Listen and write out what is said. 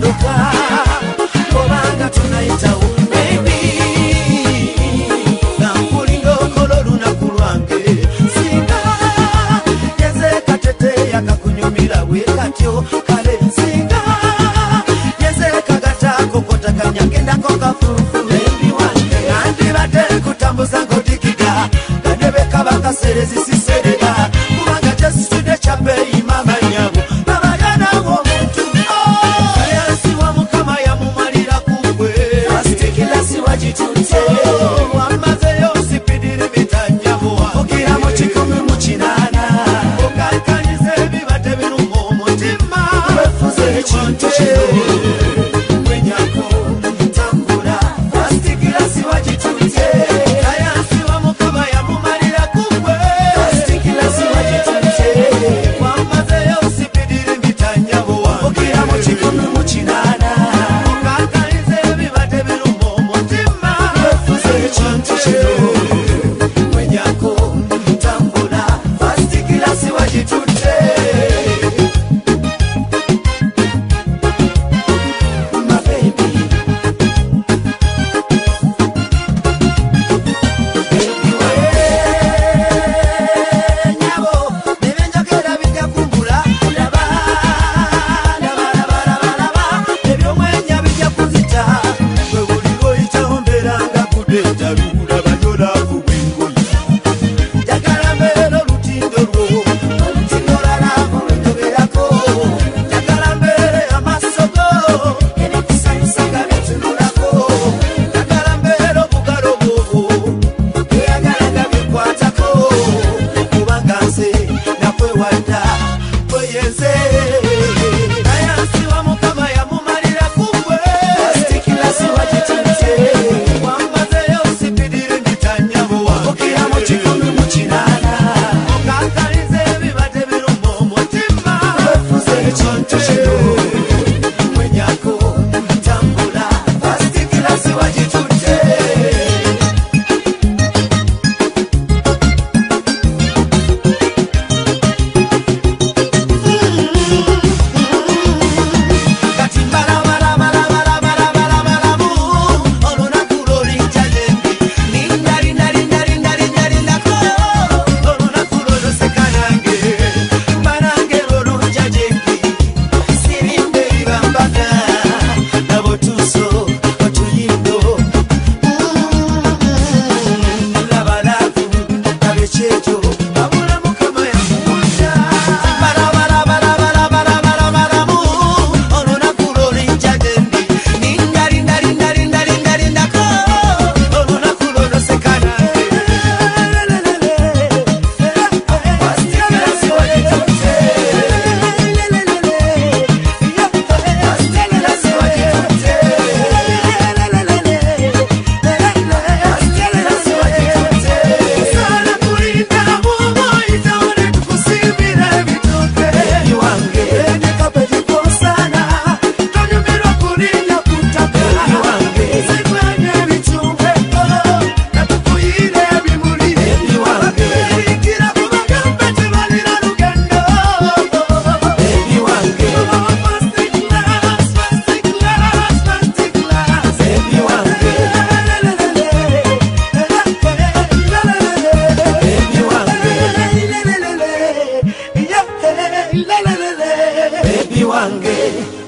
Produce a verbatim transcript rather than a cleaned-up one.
motoka obanga tunayitawo baby nampulinga okola olunaku lwange singa yezeka tete yakakunyumira wekatyo kale singa yezeka gatako kotaganya gendako kafufu baby wange nandibadde kutambuza ngodikida gadebeka bakaserezi siserera kubanga tesitude kyabeeyi mama nyabo nabayanawo omuntu sayansi wa mukama yamumalira kugwe asitikilasi wagitunze wamazeyo sipidiri bitanyabo ogira mu kikumi mu kinaana okankanyiza ebibadde biruma omutima wefuze ekintu kino wenyako tambula asitikilasi wagitunze sayansi wa mukama yamumalira kugwe asitikilasi wagitunze wamazeyo sipidiri bitanyabo ogira mu kikumi mu kinaana okankanyiza ebibadde biruma omutima wefuze ekintu kino wenyako tambula asitikilasi wagitunze my baby baby we nyabo nebenjagera bijja kumbula laba laba laba laba laba ebyomwenya bijja kuzita gwe buli lwoyitawo mbeeranga kudentalula banyolavu bwingoyi njagala mbeera olutindo lwo olutindo lalavu lwenjogerako njagala mbeere amaaso go ebikusanyusa nga bitunulako njagala mbeera obugalo bwo bweyagala nga bikwatako kubanga nze nakwewadda kweyeze sayansi wa mukama yamumalira kugwe asitikilasi wagitunze wamazeyo sipidiri bitanyabo ogira mu kikumi mu kinaana okankaliza ebibadde biruma omutima wefuze ekintu kino wenyako tambula asitikilasi wagitunze kati mbalabalabalabalabalamu olunaku lwolijja gyembi linda linda linda linda linda lindako olunaku lwoloseka nange mbanange lwolujja gyembi sirimbe ebibambaga nabo tuuso otuyindo labalavu abekyejo babula mukama yamuwunda balabalabalabalabalabalamu olunaku lwolijja gyembi linda linda linda linda linda lindako olunaku lwoloseka nange asitikilasi wagitunze asitikilasi wagitunze asitikilasi wagitunze sana kulinda mumoyitawo ne tukusimbira ebituuke baby wange nekapetikoosana tonyumirwa kulinda ku ttaka baby wange zikwanye ebitumbe natukuyire ebimuli baby wange yingira ku bagambe tebalina lugendo baby wange first class first class first class baby wange baby wange baby wange